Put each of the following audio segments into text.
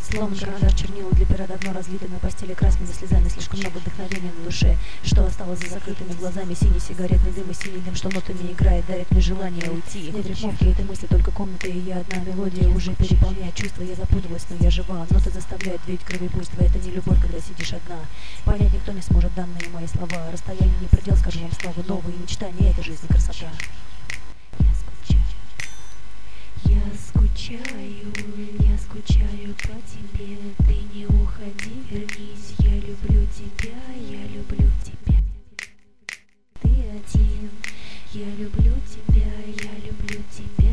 Словно карандаш чернила для пера давно разлиты на постели красными слезами. Слишком много вдохновения на душе, что осталось за закрытыми глазами. Синий сигаретный дым и синий дым, что нотами играет, дарит мне желание уйти. Нет рифмовки этой мысли, только комната и я одна. Мелодия уже переполняет чувства. Я запуталась, но я жива. Ноты заставляют двигать кровепульство. Это не любовь, когда сидишь одна. Понять никто не сможет данные мои слова. Расстояние не предел, скажу вам снова. Новые мечтания — это жизнь и красота. Я скучаю по тебе. Ты не уходи, вернись. Я люблю тебя, я люблю тебя. Ты один. Я люблю тебя, я люблю тебя.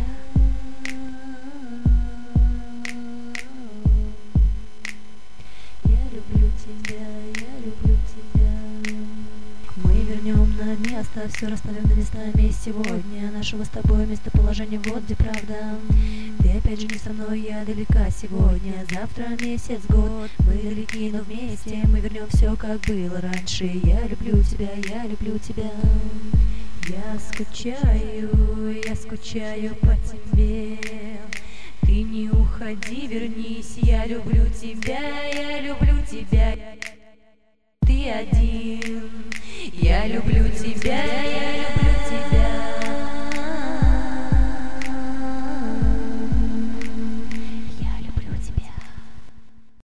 Я люблю тебя, я люблю тебя. Мы вернем на место, все расставим на местами. Сегодня нашего с тобой местоположение вот где правда. Ты опять же не со мной, я далека сегодня. Завтра месяц, год, мы далеки, но вместе мы вернем все, как было раньше. Я люблю тебя, я люблю тебя. Я скучаю по тебе. Ты не уходи, вернись. Я люблю тебя, я люблю тебя. Ты один. Я люблю тебя,